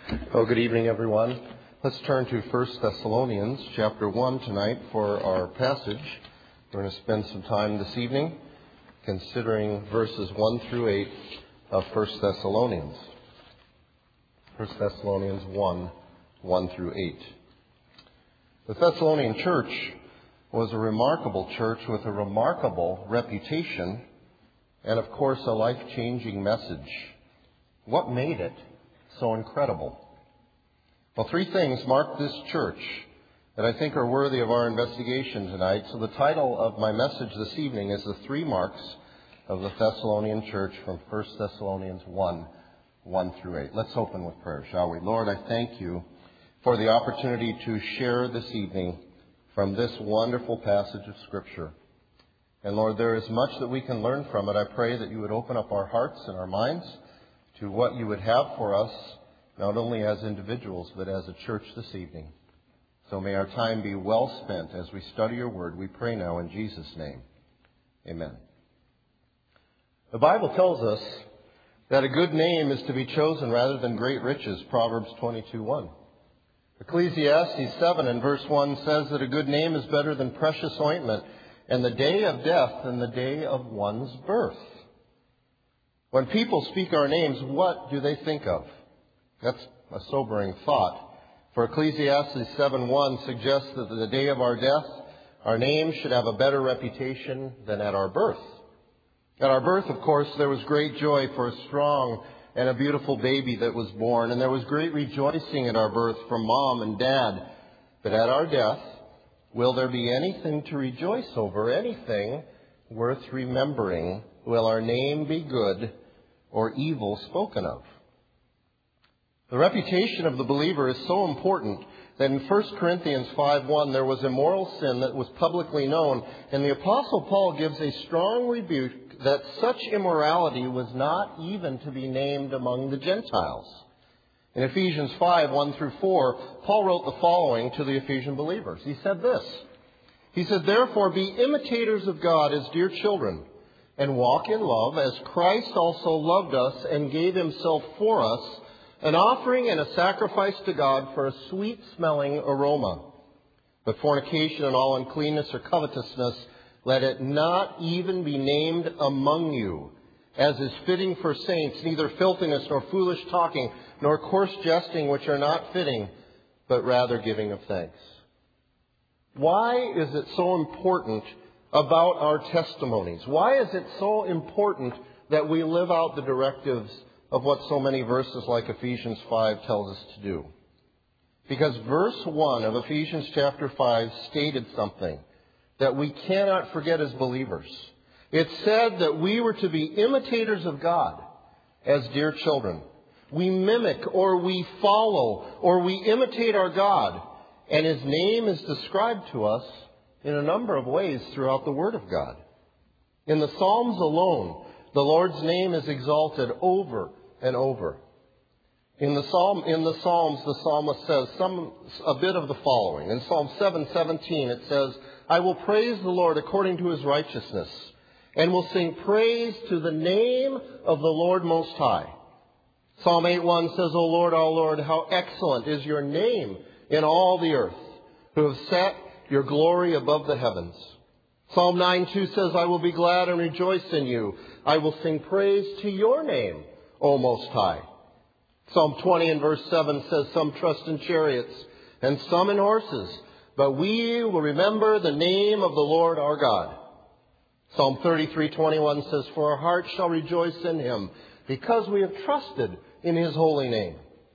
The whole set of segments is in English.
Well, good evening, everyone. Let's turn to 1 Thessalonians chapter 1 tonight for our passage. We're going to spend some time this evening considering verses 1 through 8 of 1 Thessalonians. 1 Thessalonians 1 through 8. The Thessalonian church was a remarkable church with a remarkable reputation and, of course, a life-changing message. What made it so incredible? Well, three things mark this church that I think are worthy of our investigation tonight. So the title of my message this evening is The Three Marks of the Thessalonian Church from 1 Thessalonians 1 through 8. Let's open with prayer, shall we? Lord, I thank you for the opportunity to share this evening from this wonderful passage of Scripture. And Lord, there is much that we can learn from it. I pray that you would open up our hearts and our minds to what you would have for us, not only as individuals, but as a church this evening. So may our time be well spent as we study your word. We pray now in Jesus' name. Amen. The Bible tells us that a good name is to be chosen rather than great riches, Proverbs 22:1. Ecclesiastes 7 and verse 1 says that a good name is better than precious ointment, and the day of death than the day of one's birth. When people speak our names, what do they think of? That's a sobering thought. For Ecclesiastes 7:1 suggests that the day of our death, our name should have a better reputation than at our birth. At our birth, of course, there was great joy for a strong and a beautiful baby that was born, and there was great rejoicing at our birth from mom and dad. But at our death, will there be anything to rejoice over, anything worth remembering? Will our name be good or evil spoken of? The reputation of the believer is so important that in 1 Corinthians 5:1 there was immoral sin that was publicly known, and the Apostle Paul gives a strong rebuke that such immorality was not even to be named among the Gentiles. In Ephesians 5:1 through 4, Paul wrote the following to the Ephesian believers. He said this. He said, "Therefore be imitators of God as dear children, and walk in love as Christ also loved us and gave himself for us, an offering and a sacrifice to God for a sweet-smelling aroma. But fornication and all uncleanness or covetousness, let it not even be named among you, as is fitting for saints, neither filthiness nor foolish talking, nor coarse jesting, which are not fitting, but rather giving of thanks." Why is it so important about our testimonies? Why is it so important that we live out the directives of what so many verses like Ephesians 5 tells us to do? Because verse 1 of Ephesians chapter 5 stated something that we cannot forget as believers. It said that we were to be imitators of God as dear children. We mimic or we follow or we imitate our God, and his name is described to us in a number of ways throughout the Word of God. In the Psalms alone, the Lord's name is exalted over and over. In the Psalms, the psalmist says a bit of the following. In Psalm 7:17, it says, "I will praise the Lord according to his righteousness, and will sing praise to the name of the Lord Most High." Psalm 8:1 says, "O Lord, our Lord, how excellent is your name in all the earth, who have set your glory above the heavens." Psalm 9:2 says, "I will be glad and rejoice in you. I will sing praise to your name, O Most High." Psalm 20 and verse 7 says, "Some trust in chariots and some in horses, but we will remember the name of the Lord our God." Psalm 33:21 says, "For our heart shall rejoice in him, because we have trusted in his holy name."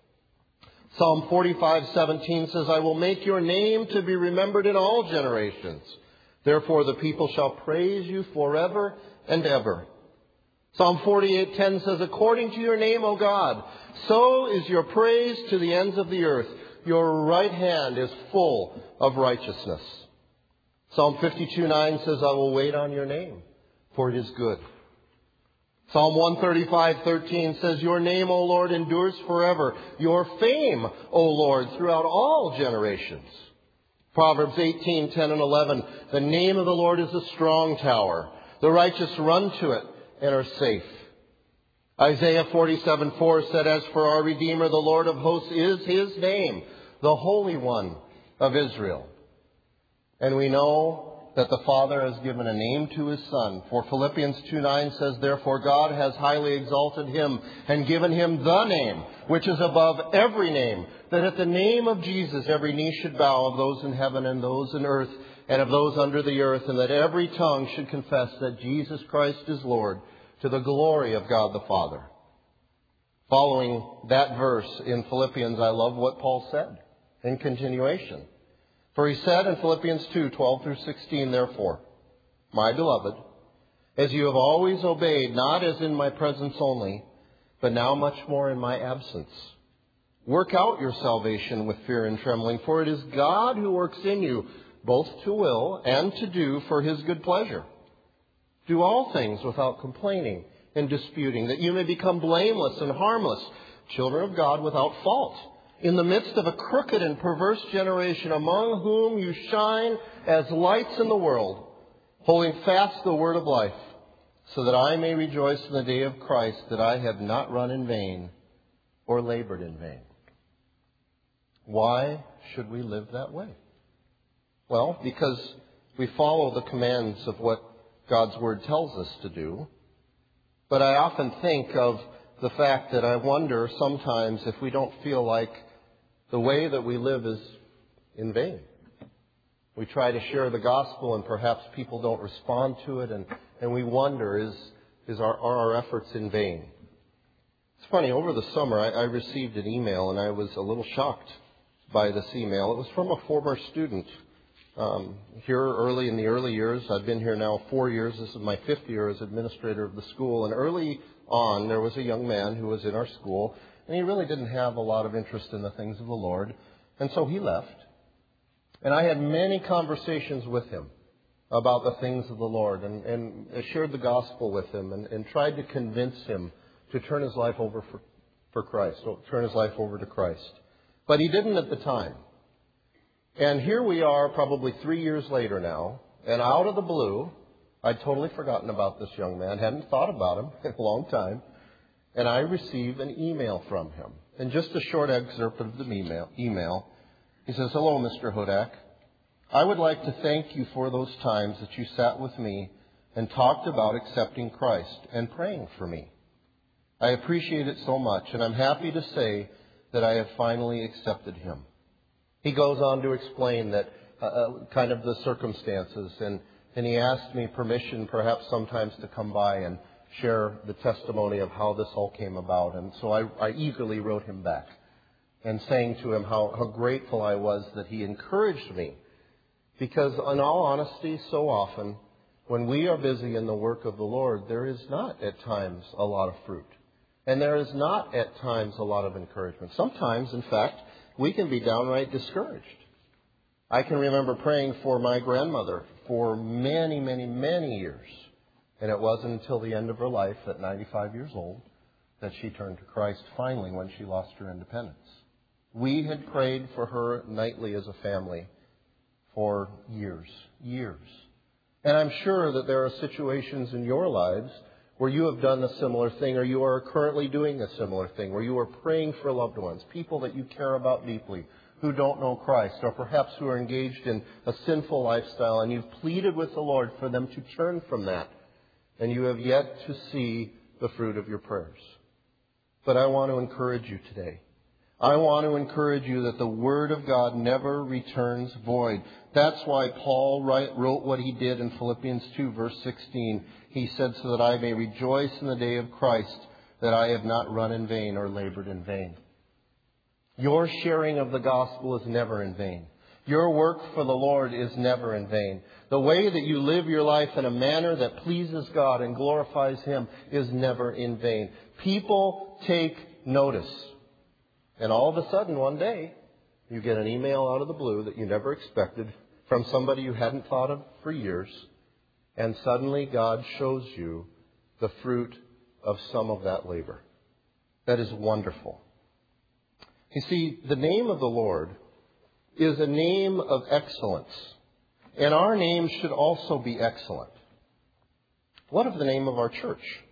Psalm 45:17 says, "I will make your name to be remembered in all generations. Therefore the people shall praise you forever and ever." Psalm 48:10 says, "According to your name, O God, so is your praise to the ends of the earth. Your right hand is full of righteousness." Psalm 52:9 says, "I will wait on your name, for it is good." Psalm 135:13 says, "Your name, O Lord, endures forever. Your fame, O Lord, throughout all generations." Proverbs 18:10 and 11, "The name of the Lord is a strong tower. The righteous run to it and are safe." Isaiah 47:4 said, "As for our Redeemer, the Lord of hosts is His name, the Holy One of Israel." And we know that the Father has given a name to His Son. For Philippians 2:9 says, "Therefore God has highly exalted Him and given Him the name, which is above every name, that at the name of Jesus every knee should bow, of those in heaven and those in earth and of those under the earth, and that every tongue should confess that Jesus Christ is Lord, to the glory of God the Father." Following that verse in Philippians, I love what Paul said in continuation. For he said in Philippians 2:12 through 16, "Therefore, my beloved, as you have always obeyed, not as in my presence only, but now much more in my absence, work out your salvation with fear and trembling, for it is God who works in you, both to will and to do for His good pleasure. Do all things without complaining and disputing, that you may become blameless and harmless, children of God without fault, in the midst of a crooked and perverse generation, among whom you shine as lights in the world, holding fast the word of life, so that I may rejoice in the day of Christ, that I have not run in vain or labored in vain." Why should we live that way? Well, because we follow the commands of what God's Word tells us to do. But I often think of the fact that I wonder sometimes if we don't feel like the way that we live is in vain. We try to share the gospel and perhaps people don't respond to it, and we wonder, are our efforts in vain? It's funny, over the summer I received an email and I was a little shocked by this email. It was from a former student here early in the early years. I've been here now 4 years. This is my 5th year as administrator of the school. And early on, there was a young man who was in our school, and he really didn't have a lot of interest in the things of the Lord. And so he left. And I had many conversations with him about the things of the Lord, and shared the gospel with him, and tried to convince him to turn his life over for Christ, or turn his life over to Christ. But he didn't at the time. And here we are probably 3 years later now, and out of the blue, I'd totally forgotten about this young man, hadn't thought about him in a long time, and I received an email from him. And just a short excerpt of the email. He says, "Hello, Mr. Hudak. I would like to thank you for those times that you sat with me and talked about accepting Christ and praying for me. I appreciate it so much, and I'm happy to say that I have finally accepted Him." He goes on to explain that kind of the circumstances, and he asked me permission perhaps sometimes to come by and share the testimony of how this all came about. And so I eagerly wrote him back and saying to him how grateful I was that he encouraged me. Because in all honesty, so often when we are busy in the work of the Lord, there is not at times a lot of fruit. And there is not at times a lot of encouragement. Sometimes, in fact, we can be downright discouraged. I can remember praying for my grandmother for many, many, many years. And it wasn't until the end of her life, at 95 years old, that she turned to Christ finally when she lost her independence. We had prayed for her nightly as a family for years. And I'm sure that there are situations in your lives where you have done a similar thing, or you are currently doing a similar thing, where you are praying for loved ones, people that you care about deeply, who don't know Christ, or perhaps who are engaged in a sinful lifestyle, and you've pleaded with the Lord for them to turn from that, and you have yet to see the fruit of your prayers. But I want to encourage you today. I want to encourage you that the Word of God never returns void. That's why Paul wrote what he did in Philippians 2, verse 16. He said, "So that I may rejoice in the day of Christ, that I have not run in vain or labored in vain." Your sharing of the gospel is never in vain. Your work for the Lord is never in vain. The way that you live your life in a manner that pleases God and glorifies Him is never in vain. People take notice. And all of a sudden, one day, you get an email out of the blue that you never expected from somebody you hadn't thought of for years. And suddenly God shows you the fruit of some of that labor. That is wonderful. You see, the name of the Lord is a name of excellence. And our name should also be excellent. What of the name of our church?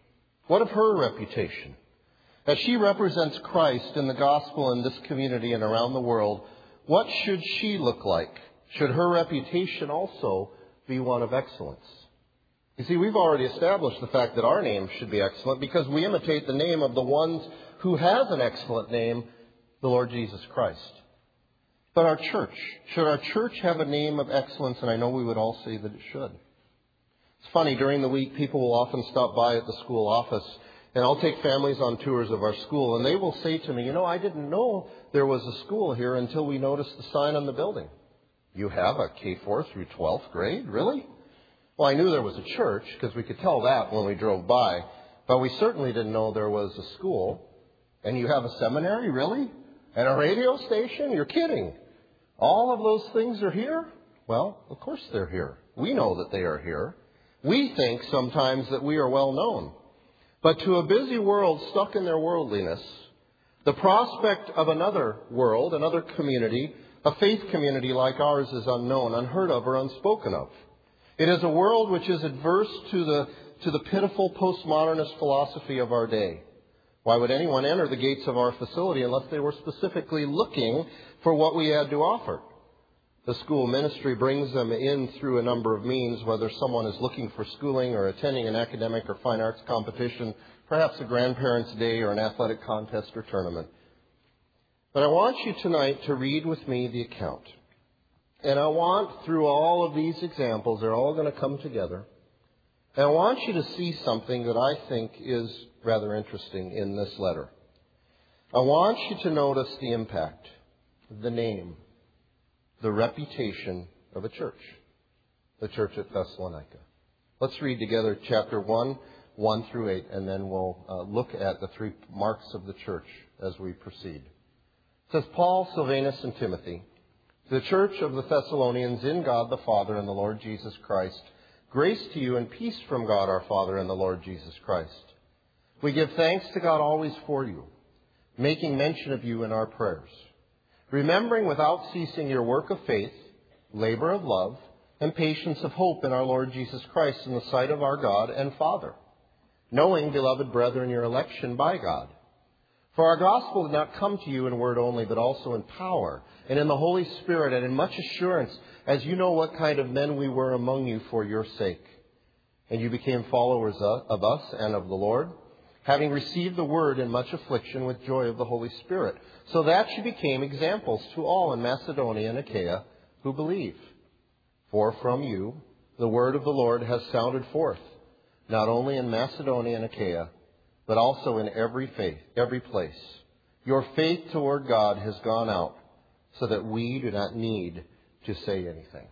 What of her reputation? As she represents Christ in the gospel in this community and around the world, what should she look like? Should her reputation also be one of excellence? You see, we've already established the fact that our name should be excellent because we imitate the name of the one who has an excellent name, the Lord Jesus Christ. But our church, should our church have a name of excellence? And I know we would all say that it should. It's funny, during the week, people will often stop by at the school office, and I'll take families on tours of our school, and they will say to me, I didn't know there was a school here until we noticed the sign on the building. You have a K4 through 12th grade? Really? Well, I knew there was a church because we could tell that when we drove by, but we certainly didn't know there was a school. And you have a seminary? Really? And a radio station? You're kidding. All of those things are here? Well, of course they're here. We know that they are here. We think sometimes that we are well known. But to a busy world stuck in their worldliness, the prospect of another world, another community, a faith community like ours is unknown, unheard of, or unspoken of. It is a world which is adverse to the pitiful postmodernist philosophy of our day. Why would anyone enter the gates of our facility unless they were specifically looking for what we had to offer? The school ministry brings them in through a number of means, whether someone is looking for schooling or attending an academic or fine arts competition, perhaps a grandparents' day or an athletic contest or tournament. But I want you tonight to read with me the account. And I want, through all of these examples, they're all going to come together, and I want you to see something that I think is rather interesting in this letter. I want you to notice the impact, the name, the reputation of a church, the church at Thessalonica. Let's read together chapter 1, 1 through 8, and then we'll look at the three marks of the church as we proceed. It says, Paul, Silvanus, and Timothy, to the church of the Thessalonians in God the Father and the Lord Jesus Christ, grace to you and peace from God our Father and the Lord Jesus Christ. We give thanks to God always for you, making mention of you in our prayers, remembering without ceasing your work of faith, labor of love, and patience of hope in our Lord Jesus Christ in the sight of our God and Father, knowing, beloved brethren, your election by God. For our gospel did not come to you in word only, but also in power, and in the Holy Spirit, and in much assurance, as you know what kind of men we were among you for your sake. And you became followers of us and of the Lord, having received the word in much affliction with joy of the Holy Spirit, so that you became examples to all in Macedonia and Achaia who believe. For from you the word of the Lord has sounded forth, not only in Macedonia and Achaia, but also in every place. Your faith toward God has gone out, so that we do not need to say anything.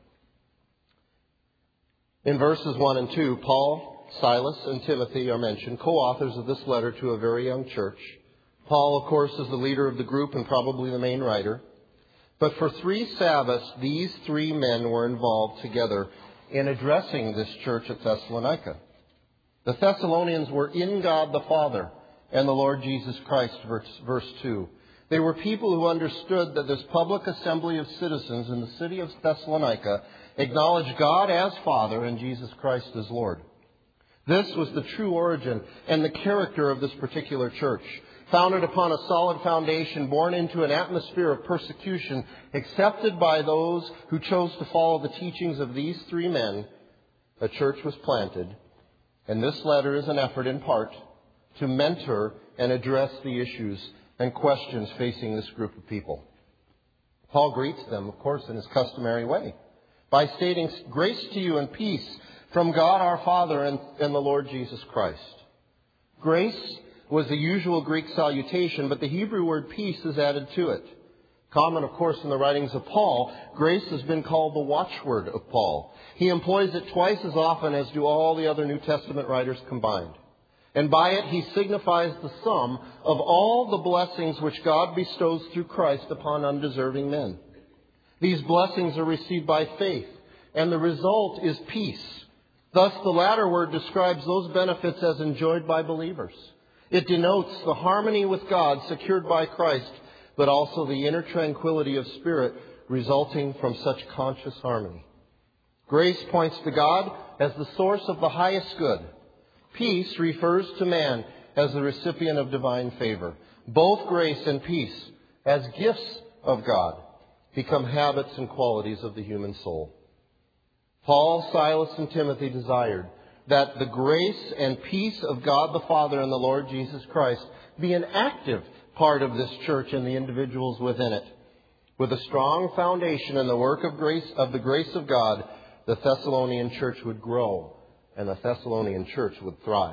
In verses 1 and 2, Paul, Silas, and Timothy are mentioned, co-authors of this letter to a very young church. Paul, of course, is the leader of the group and probably the main writer. But for 3 Sabbaths, these 3 men were involved together in addressing this church at Thessalonica. The Thessalonians were in God the Father and the Lord Jesus Christ, verse 2. They were people who understood that this public assembly of citizens in the city of Thessalonica acknowledged God as Father and Jesus Christ as Lord. This was the true origin and the character of this particular church, founded upon a solid foundation, born into an atmosphere of persecution, accepted by those who chose to follow the teachings of these 3 men. A church was planted. And this letter is an effort, in part, to mentor and address the issues and questions facing this group of people. Paul greets them, of course, in his customary way, by stating, grace to you and peace from God our Father and the Lord Jesus Christ. Grace was the usual Greek salutation, but the Hebrew word peace is added to it. Common, of course, in the writings of Paul, grace has been called the watchword of Paul. He employs it twice as often as do all the other New Testament writers combined. And by it, he signifies the sum of all the blessings which God bestows through Christ upon undeserving men. These blessings are received by faith, and the result is peace. Thus, the latter word describes those benefits as enjoyed by believers. It denotes the harmony with God secured by Christ, but also the inner tranquility of spirit resulting from such conscious harmony. Grace points to God as the source of the highest good. Peace refers to man as the recipient of divine favor. Both grace and peace, as gifts of God, become habits and qualities of the human soul. Paul, Silas, and Timothy desired that the grace and peace of God the Father and the Lord Jesus Christ be an active part of this church and the individuals within it. With a strong foundation in the work of the grace of God, the Thessalonian church would grow and the Thessalonian church would thrive.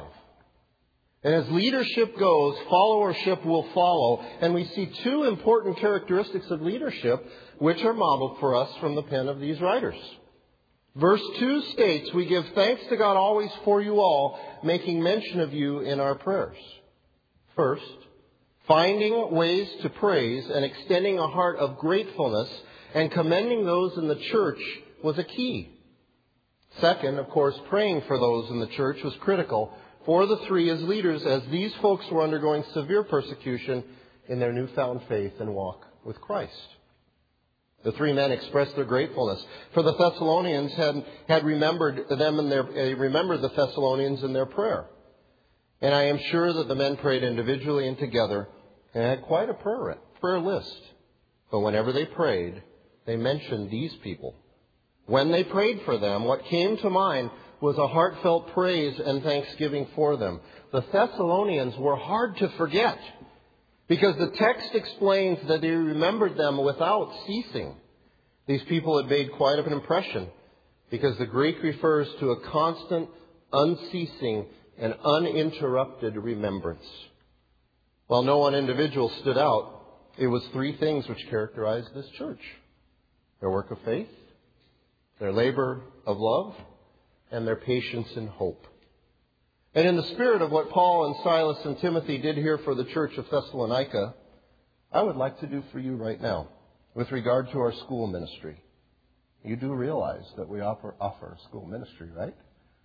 And as leadership goes, followership will follow. And we see two important characteristics of leadership which are modeled for us from the pen of these writers. Verse 2 states, "We give thanks to God always for you all, making mention of you in our prayers." First, finding ways to praise and extending a heart of gratefulness and commending those in the church was a key. Second, of course, praying for those in the church was critical for the three as leaders, as these folks were undergoing severe persecution in their newfound faith and walk with Christ. The three men expressed their gratefulness, for the Thessalonians had remembered them and they remembered the Thessalonians in their prayer. And I am sure that the men prayed individually and together and had quite a prayer list. But whenever they prayed, they mentioned these people. When they prayed for them, what came to mind was a heartfelt praise and thanksgiving for them. The Thessalonians were hard to forget because the text explains that they remembered them without ceasing. These people had made quite an impression because the Greek refers to a constant, unceasing, and uninterrupted remembrance. While no one individual stood out, it was three things which characterized this church: their work of faith, their labor of love, and their patience and hope. And in the spirit of what Paul and Silas and Timothy did here for the church of Thessalonica, I would like to do for you right now with regard to our school ministry. You do realize that we offer a school ministry, right?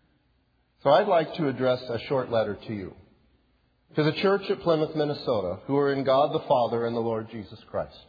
So I'd like to address a short letter to you, to the church at Plymouth, Minnesota, who are in God the Father and the Lord Jesus Christ.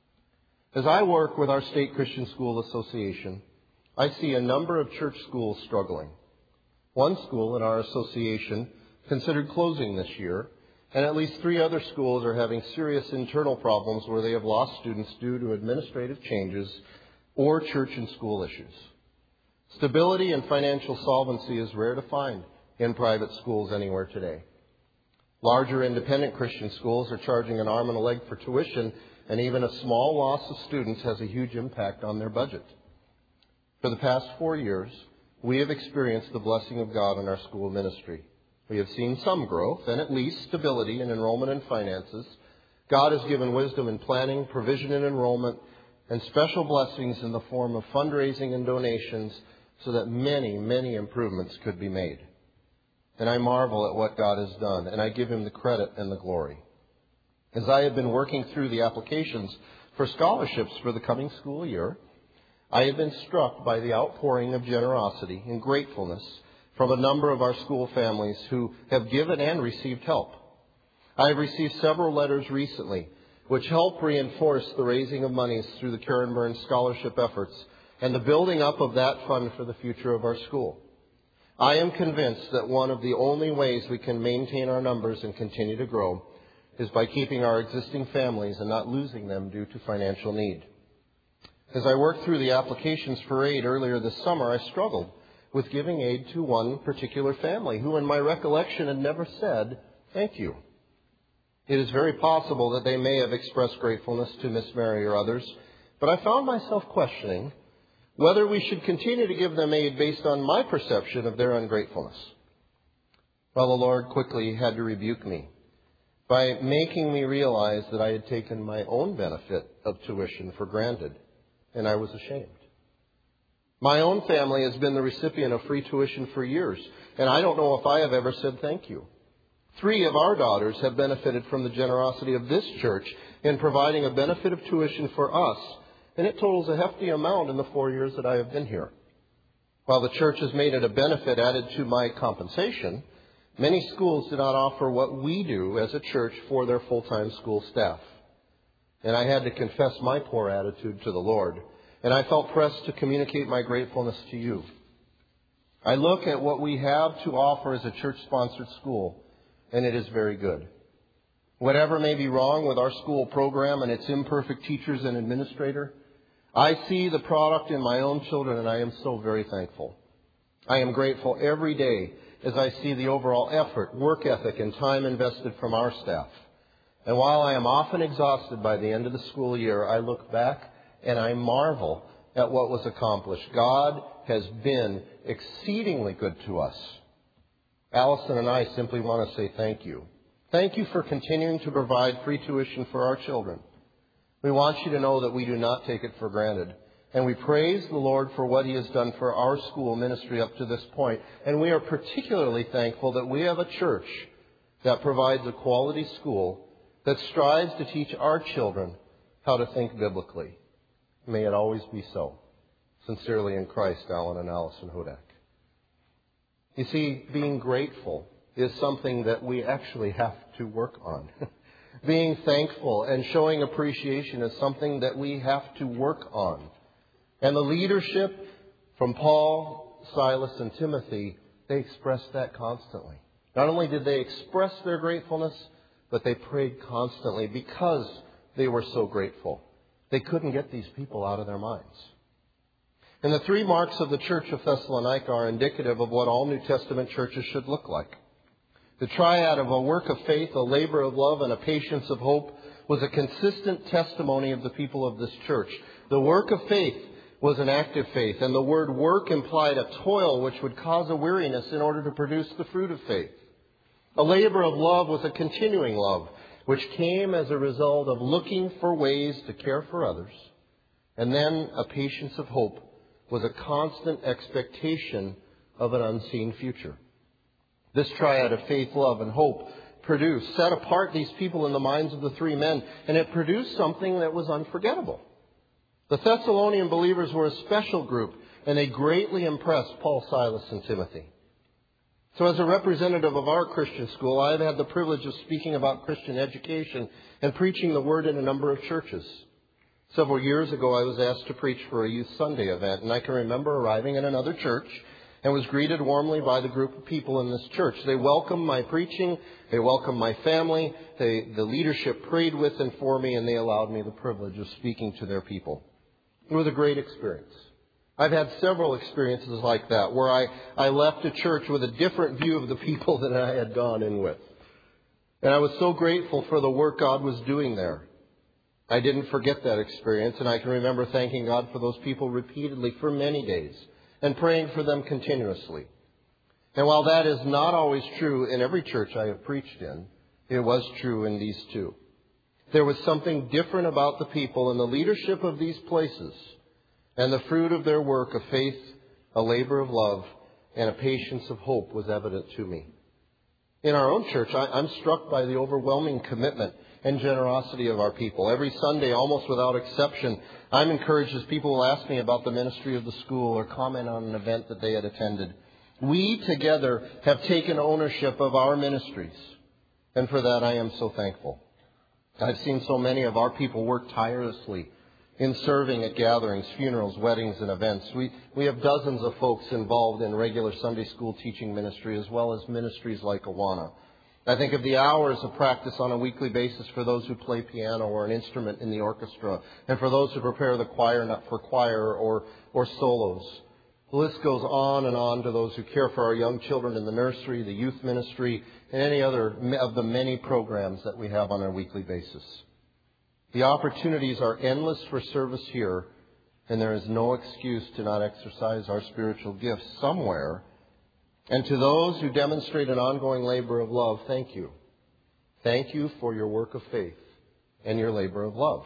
As I work with our State Christian School Association, I see a number of church schools struggling. One school in our association considered closing this year, and at least 3 other schools are having serious internal problems where they have lost students due to administrative changes or church and school issues. Stability and financial solvency is rare to find in private schools anywhere today. Larger independent Christian schools are charging an arm and a leg for tuition, and even a small loss of students has a huge impact on their budget. For the past 4 years, we have experienced the blessing of God in our school ministry. We have seen some growth and at least stability in enrollment and finances. God has given wisdom in planning, provision in enrollment, and special blessings in the form of fundraising and donations so that many, many improvements could be made. And I marvel at what God has done, and I give Him the credit and the glory. As I have been working through the applications for scholarships for the coming school year, I have been struck by the outpouring of generosity and gratefulness from a number of our school families who have given and received help. I have received several letters recently which help reinforce the raising of monies through the Karen Burns scholarship efforts and the building up of that fund for the future of our school. I am convinced that one of the only ways we can maintain our numbers and continue to grow is by keeping our existing families and not losing them due to financial need. As I worked through the applications for aid earlier this summer, I struggled with giving aid to one particular family who, in my recollection, had never said thank you. It is very possible that they may have expressed gratefulness to Miss Mary or others, but I found myself questioning whether we should continue to give them aid based on my perception of their ungratefulness. Well, the Lord quickly had to rebuke me by making me realize that I had taken my own benefit of tuition for granted, and I was ashamed. My own family has been the recipient of free tuition for years, and I don't know if I have ever said thank you. 3 of our daughters have benefited from the generosity of this church in providing a benefit of tuition for us, and it totals a hefty amount in the 4 years that I have been here. While the church has made it a benefit added to my compensation, many schools do not offer what we do as a church for their full-time school staff. And I had to confess my poor attitude to the Lord, and I felt pressed to communicate my gratefulness to you. I look at what we have to offer as a church-sponsored school, and it is very good. Whatever may be wrong with our school program and its imperfect teachers and administrator, I see the product in my own children, and I am so very thankful. I am grateful every day as I see the overall effort, work ethic, and time invested from our staff. And while I am often exhausted by the end of the school year, I look back and I marvel at what was accomplished. God has been exceedingly good to us. Allison and I simply want to say thank you. Thank you for continuing to provide free tuition for our children. We want you to know that we do not take it for granted. And we praise the Lord for what He has done for our school ministry up to this point. And we are particularly thankful that we have a church that provides a quality school that strives to teach our children how to think biblically. May it always be so. Sincerely in Christ, Alan and Allison Hudak. You see, being grateful is something that we actually have to work on. Being thankful and showing appreciation is something that we have to work on. And the leadership from Paul, Silas, and Timothy, they expressed that constantly. Not only did they express their gratefulness, but they prayed constantly because they were so grateful. They couldn't get these people out of their minds. And the three marks of the church of Thessalonica are indicative of what all New Testament churches should look like. The triad of a work of faith, a labor of love, and a patience of hope was a consistent testimony of the people of this church. The work of faith was an active faith, and the word work implied a toil which would cause a weariness in order to produce the fruit of faith. A labor of love was a continuing love, which came as a result of looking for ways to care for others. And then a patience of hope was a constant expectation of an unseen future. This triad of faith, love, and hope set apart these people in the minds of the three men, and it produced something that was unforgettable. The Thessalonian believers were a special group, and they greatly impressed Paul, Silas, and Timothy. So as a representative of our Christian school, I've had the privilege of speaking about Christian education and preaching the Word in a number of churches. Several years ago, I was asked to preach for a Youth Sunday event, and I can remember arriving in another church and was greeted warmly by the group of people in this church. They welcomed my preaching, they welcomed my family, the leadership prayed with and for me, and they allowed me the privilege of speaking to their people. It was a great experience. I've had several experiences like that where I left a church with a different view of the people than I had gone in with. And I was so grateful for the work God was doing there. I didn't forget that experience, and I can remember thanking God for those people repeatedly for many days and praying for them continuously. And while that is not always true in every church I have preached in, it was true in these two. There was something different about the people and the leadership of these places, and the fruit of their work of faith, a labor of love, and a patience of hope was evident to me. In our own church, I'm struck by the overwhelming commitment and generosity of our people. Every Sunday, almost without exception, I'm encouraged as people will ask me about the ministry of the school or comment on an event that they had attended. We together have taken ownership of our ministries, and for that I am so thankful. I've seen so many of our people work tirelessly in serving at gatherings, funerals, weddings, and events. We have dozens of folks involved in regular Sunday school teaching ministry as well as ministries like Awana. I think of the hours of practice on a weekly basis for those who play piano or an instrument in the orchestra, and for those who prepare the choir for choir or solos. The list goes on and on to those who care for our young children in the nursery, the youth ministry, and any other of the many programs that we have on a weekly basis. The opportunities are endless for service here, and there is no excuse to not exercise our spiritual gifts somewhere. And to those who demonstrate an ongoing labor of love, thank you. Thank you for your work of faith and your labor of love.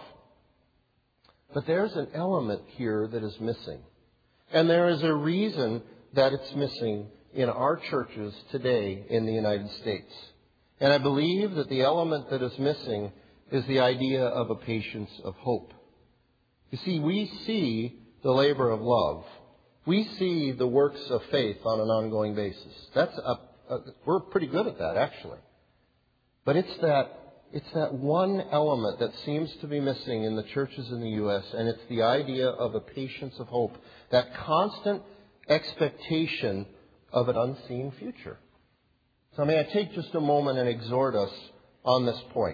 But there's an element here that is missing. And there is a reason that it's missing in our churches today in the United States. And I believe that the element that is missing is the idea of a patience of hope. You see, we see the labor of love. We see the works of faith on an ongoing basis. We're pretty good at that, actually. But it's that one element that seems to be missing in the churches in the U.S., and it's the idea of a patience of hope, that constant expectation of an unseen future. So may I take just a moment and exhort us on this point.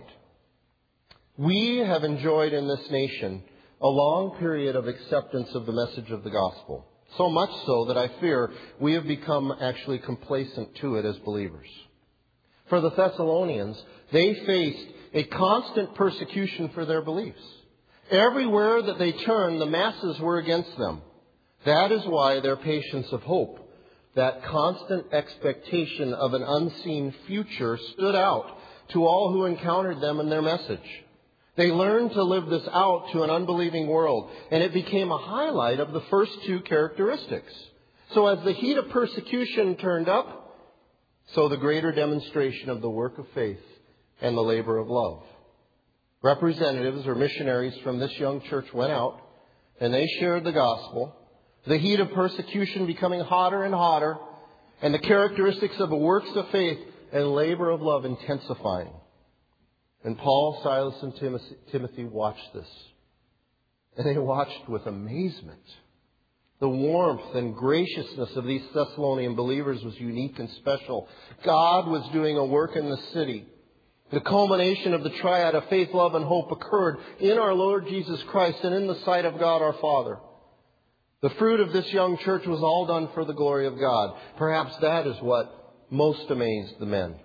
We have enjoyed in this nation a long period of acceptance of the message of the gospel. So much so that I fear we have become actually complacent to it as believers. For the Thessalonians, they faced a constant persecution for their beliefs. Everywhere that they turned, the masses were against them. That is why their patience of hope, that constant expectation of an unseen future, stood out to all who encountered them in their message. They learned to live this out to an unbelieving world, and it became a highlight of the first two characteristics. So as the heat of persecution turned up, so the greater demonstration of the work of faith and the labor of love. Representatives or missionaries from this young church went out, and they shared the gospel, the heat of persecution becoming hotter and hotter, and the characteristics of the works of faith and labor of love intensifying. And Paul, Silas, and Timothy watched this. And they watched with amazement. The warmth and graciousness of these Thessalonian believers was unique and special. God was doing a work in the city. The culmination of the triad of faith, love, and hope occurred in our Lord Jesus Christ and in the sight of God our Father. The fruit of this young church was all done for the glory of God. Perhaps that is what most amazed the men.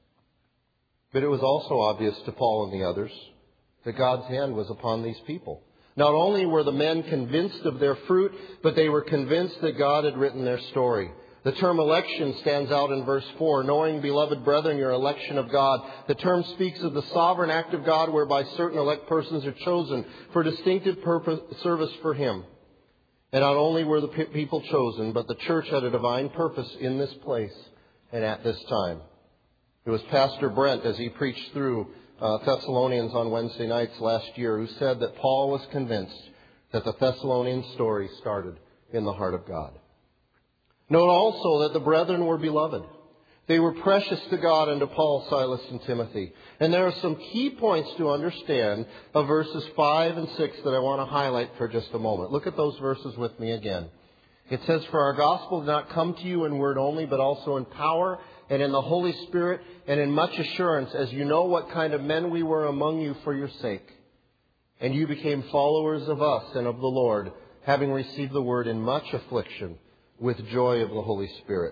But it was also obvious to Paul and the others that God's hand was upon these people. Not only were the men convinced of their fruit, but they were convinced that God had written their story. The term election stands out in verse 4. Knowing, beloved brethren, your election of God. The term speaks of the sovereign act of God whereby certain elect persons are chosen for distinctive purpose, service for Him. And not only were the people chosen, but the church had a divine purpose in this place and at this time. It was Pastor Brent, as he preached through Thessalonians on Wednesday nights last year, who said that Paul was convinced that the Thessalonian story started in the heart of God. Note also that the brethren were beloved. They were precious to God and to Paul, Silas, and Timothy. And there are some key points to understand of verses 5 and 6 that I want to highlight for just a moment. Look at those verses with me again. It says, "For our gospel did not come to you in word only, but also in power and in the Holy Spirit and in much assurance, as you know what kind of men we were among you for your sake. And you became followers of us and of the Lord, having received the word in much affliction with joy of the Holy Spirit."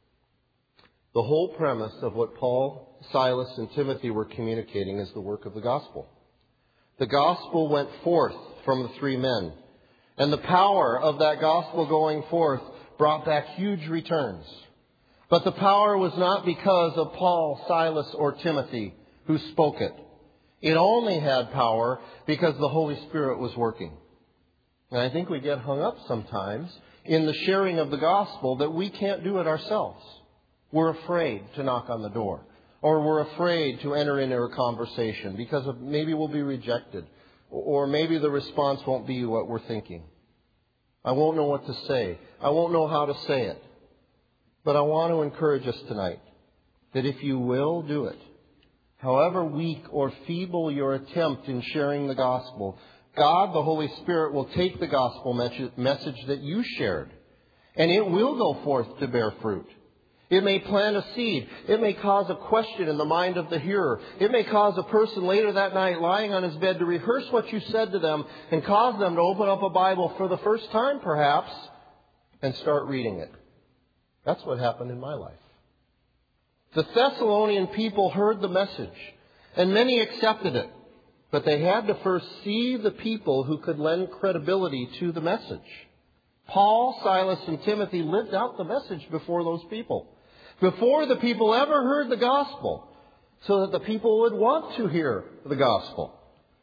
The whole premise of what Paul, Silas, and Timothy were communicating is the work of the gospel. The gospel went forth from the three men. And the power of that gospel going forth brought back huge returns. But the power was not because of Paul, Silas, or Timothy who spoke it. It only had power because the Holy Spirit was working. And I think we get hung up sometimes in the sharing of the gospel that we can't do it ourselves. We're afraid to knock on the door. Or we're afraid to enter into a conversation because of maybe we'll be rejected. Or maybe the response won't be what we're thinking. I won't know what to say. I won't know how to say it. But I want to encourage us tonight that if you will do it, however weak or feeble your attempt in sharing the gospel, God, the Holy Spirit, will take the gospel message that you shared, and it will go forth to bear fruit. It may plant a seed. It may cause a question in the mind of the hearer. It may cause a person later that night lying on his bed to rehearse what you said to them and cause them to open up a Bible for the first time, perhaps, and start reading it. That's what happened in my life. The Thessalonian people heard the message, and many accepted it. But they had to first see the people who could lend credibility to the message. Paul, Silas, and Timothy lived out the message before those people. Before the people ever heard the gospel, so that the people would want to hear the gospel.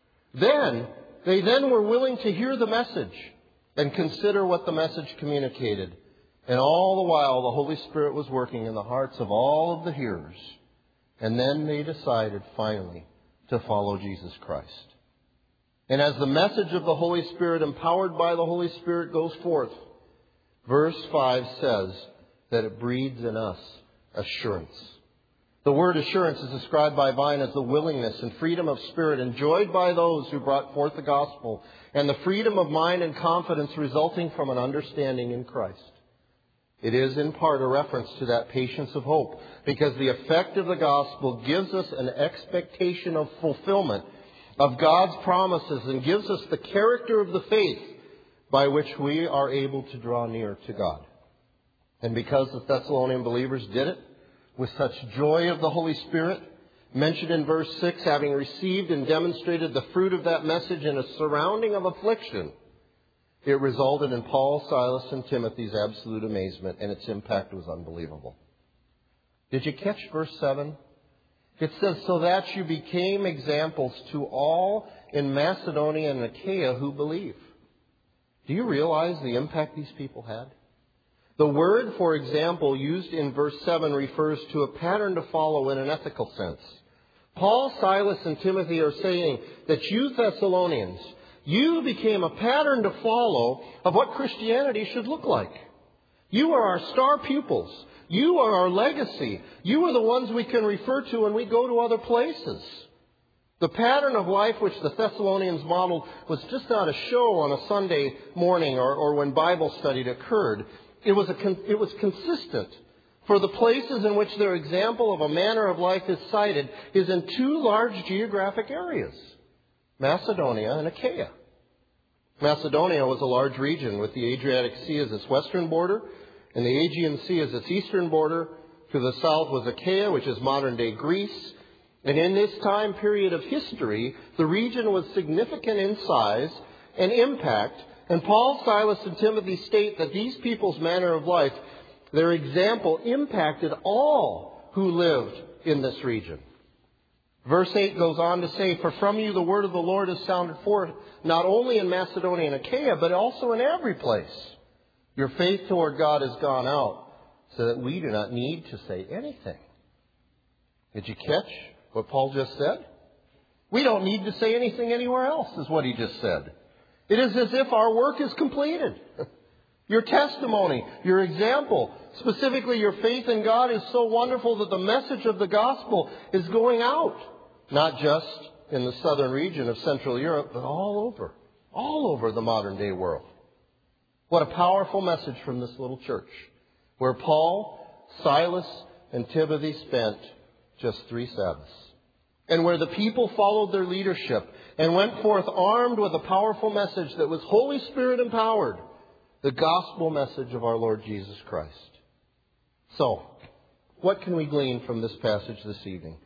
They were willing to hear the message and consider what the message communicated. And all the while, the Holy Spirit was working in the hearts of all of the hearers. And then they decided finally to follow Jesus Christ. And as the message of the Holy Spirit, empowered by the Holy Spirit, goes forth, verse 5 says that it breeds in us assurance. The word assurance is described by Vine as the willingness and freedom of spirit enjoyed by those who brought forth the gospel, and the freedom of mind and confidence resulting from an understanding in Christ. It is in part a reference to that patience of hope, because the effect of the gospel gives us an expectation of fulfillment of God's promises and gives us the character of the faith by which we are able to draw near to God. And because the Thessalonian believers did it with such joy of the Holy Spirit, mentioned in verse 6, having received and demonstrated the fruit of that message in a surrounding of affliction, it resulted in Paul, Silas, and Timothy's absolute amazement, and its impact was unbelievable. Did you catch verse 7? It says, so that you became examples to all in Macedonia and Achaia who believe. Do you realize the impact these people had? The word, for example, used in verse 7 refers to a pattern to follow in an ethical sense. Paul, Silas, and Timothy are saying that you Thessalonians, you became a pattern to follow of what Christianity should look like. You are our star pupils. You are our legacy. You are the ones we can refer to when we go to other places. The pattern of life which the Thessalonians modeled was just not a show on a Sunday morning or when Bible study occurred. It was consistent. For the places in which their example of a manner of life is cited is in two large geographic areas, Macedonia and Achaia. Macedonia was a large region with the Adriatic Sea as its western border and the Aegean Sea as its eastern border. To the south was Achaia, which is modern-day Greece. And in this time period of history, the region was significant in size and impact. And Paul, Silas, and Timothy state that these people's manner of life, their example, impacted all who lived in this region. Verse 8 goes on to say, for from you the word of the Lord has sounded forth, not only in Macedonia and Achaia, but also in every place. Your faith toward God has gone out, so that we do not need to say anything. Did you catch what Paul just said? We don't need to say anything anywhere else, is what he just said. It is as if our work is completed. Your testimony, your example, specifically your faith in God is so wonderful that the message of the gospel is going out. Not just in the southern region of Central Europe, but all over the modern day world. What a powerful message from this little church, where Paul, Silas, and Timothy spent just 3 Sabbaths. And where the people followed their leadership and went forth armed with a powerful message that was Holy Spirit empowered, the gospel message of our Lord Jesus Christ. So, what can we glean from this passage this evening?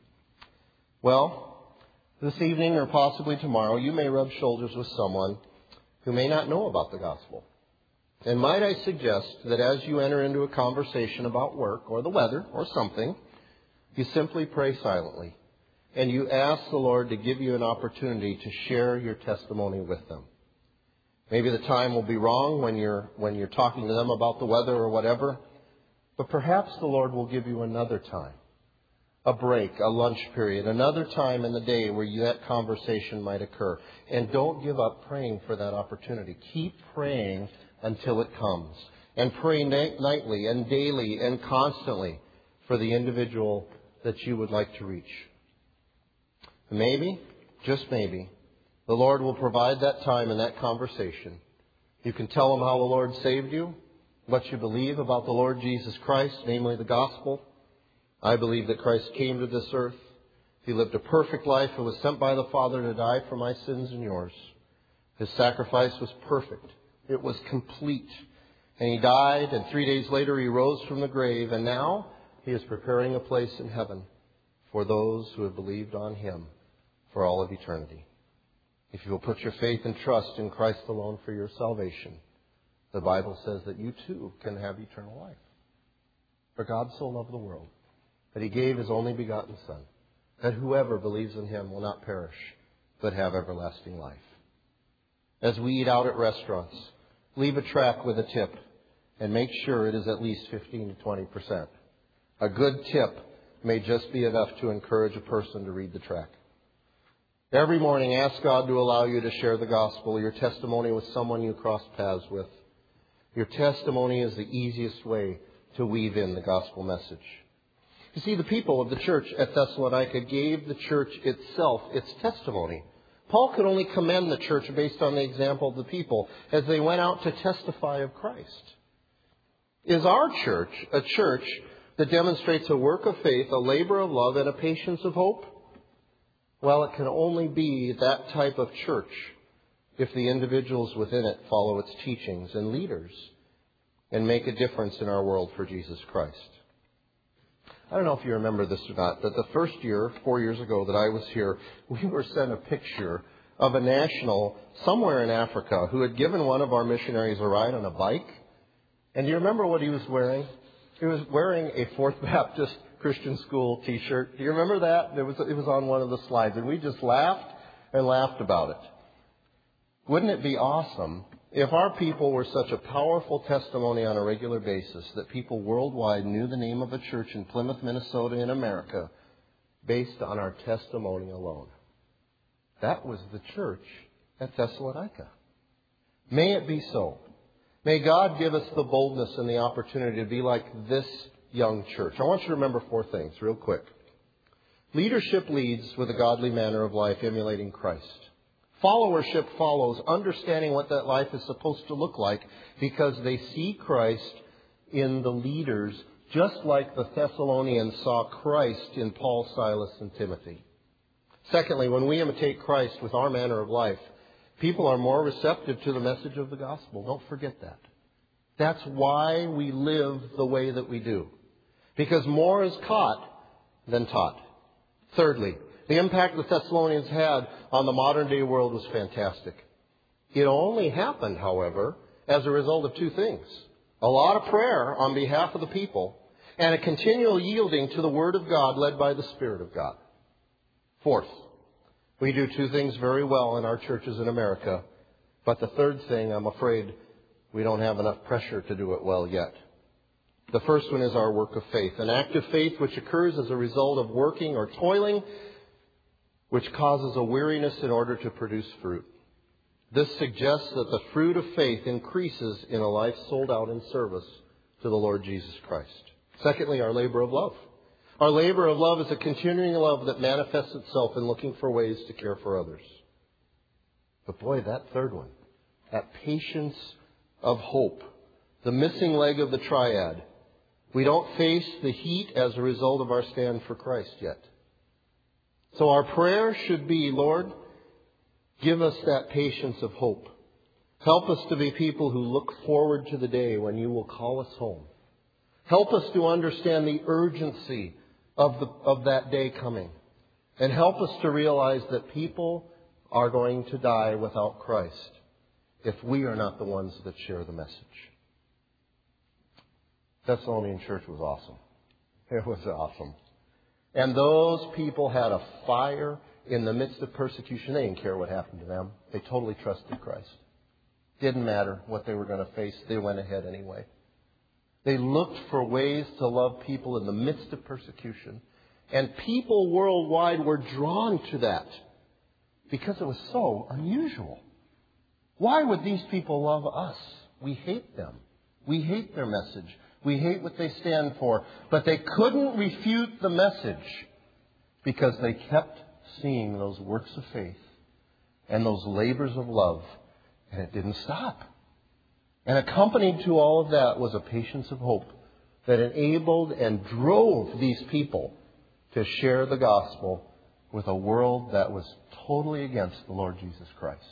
Well, this evening or possibly tomorrow, you may rub shoulders with someone who may not know about the gospel. And might I suggest that as you enter into a conversation about work or the weather or something, you simply pray silently and you ask the Lord to give you an opportunity to share your testimony with them. Maybe the time will be wrong when you're talking to them about the weather or whatever, but perhaps the Lord will give you another time, a break, a lunch period, another time in the day where that conversation might occur. And don't give up praying for that opportunity. Keep praying until it comes. And pray nightly and daily and constantly for the individual that you would like to reach. Maybe, just maybe, the Lord will provide that time and that conversation. You can tell them how the Lord saved you, what you believe about the Lord Jesus Christ, namely the gospel. I believe that Christ came to this earth. He lived a perfect life and was sent by the Father to die for my sins and yours. His sacrifice was perfect. It was complete. And He died, and 3 days later He rose from the grave, and now He is preparing a place in heaven for those who have believed on Him for all of eternity. If you will put your faith and trust in Christ alone for your salvation, the Bible says that you too can have eternal life. For God so loved the world that He gave His only begotten Son, that whoever believes in Him will not perish, but have everlasting life. As we eat out at restaurants, leave a track with a tip and make sure it is at least 15 to 20%. A good tip may just be enough to encourage a person to read the track. Every morning, ask God to allow you to share the gospel, your testimony with someone you cross paths with. Your testimony is the easiest way to weave in the gospel message. You see, the people of the church at Thessalonica gave the church itself its testimony. Paul could only commend the church based on the example of the people as they went out to testify of Christ. Is our church a church that demonstrates a work of faith, a labor of love, and a patience of hope? Well, it can only be that type of church if the individuals within it follow its teachings and leaders and make a difference in our world for Jesus Christ. I don't know if you remember this or not, but the first year, 4 years ago that I was here, we were sent a picture of a national somewhere in Africa who had given one of our missionaries a ride on a bike. And do you remember what he was wearing? He was wearing a Fourth Baptist Christian School t-shirt. Do you remember that? It was on one of the slides, and we just laughed and laughed about it. Wouldn't it be awesome if our people were such a powerful testimony on a regular basis that people worldwide knew the name of a church in Plymouth, Minnesota in America based on our testimony alone? That was the church at Thessalonica. May it be so. May God give us the boldness and the opportunity to be like this young church. I want you to remember 4 things real quick. Leadership leads with a godly manner of life, emulating Christ. Followership follows, understanding what that life is supposed to look like because they see Christ in the leaders, just like the Thessalonians saw Christ in Paul, Silas, and Timothy. Secondly, when we imitate Christ with our manner of life, people are more receptive to the message of the gospel. Don't forget that. That's why we live the way that we do. Because more is caught than taught. Thirdly, the impact the Thessalonians had on the modern day world was fantastic. It only happened, however, as a result of 2 things. A lot of prayer on behalf of the people and a continual yielding to the Word of God led by the Spirit of God. Fourth, we do 2 things very well in our churches in America, but the third thing, I'm afraid, we don't have enough pressure to do it well yet. The first one is our work of faith, an act of faith which occurs as a result of working or toiling, which causes a weariness in order to produce fruit. This suggests that the fruit of faith increases in a life sold out in service to the Lord Jesus Christ. Secondly, our labor of love. Our labor of love is a continuing love that manifests itself in looking for ways to care for others. But boy, that third one, that patience of hope, the missing leg of the triad. We don't face the heat as a result of our stand for Christ yet. So our prayer should be, Lord, give us that patience of hope. Help us to be people who look forward to the day when you will call us home. Help us to understand the urgency of that day coming. And help us to realize that people are going to die without Christ if we are not the ones that share the message. Thessalonian church was awesome. It was awesome. And those people had a fire in the midst of persecution. They didn't care what happened to them. They totally trusted Christ. Didn't matter what they were going to face. They went ahead anyway. They looked for ways to love people in the midst of persecution. And people worldwide were drawn to that because it was so unusual. Why would these people love us? We hate them. We hate their message. We hate what they stand for. But they couldn't refute the message because they kept seeing those works of faith and those labors of love. And it didn't stop. And accompanied to all of that was a patience of hope that enabled and drove these people to share the gospel with a world that was totally against the Lord Jesus Christ.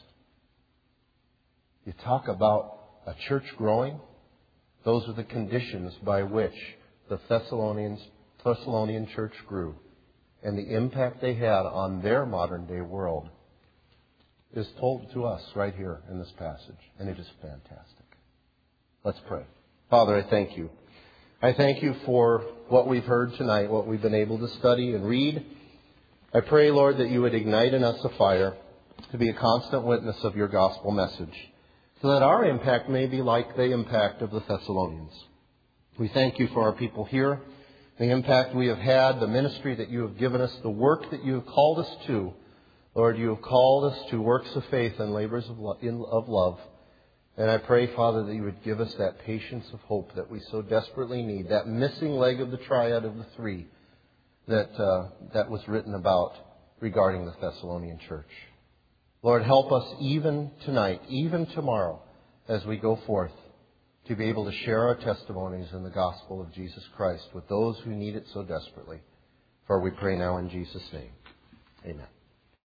You talk about a church growing. Those are the conditions by which the Thessalonian church grew. And the impact they had on their modern day world is told to us right here in this passage. And it is fantastic. Let's pray. Father, I thank you. I thank you for what we've heard tonight, what we've been able to study and read. I pray, Lord, that you would ignite in us a fire to be a constant witness of your gospel message, so that our impact may be like the impact of the Thessalonians. We thank you for our people here, the impact we have had, the ministry that you have given us, the work that you have called us to. Lord, you have called us to works of faith and labors of love. And I pray, Father, that you would give us that patience of hope that we so desperately need, that missing leg of the triad of the 3 that was written about regarding the Thessalonian church. Lord, help us even tonight, even tomorrow, as we go forth, to be able to share our testimonies in the gospel of Jesus Christ with those who need it so desperately. For we pray now in Jesus' name. Amen.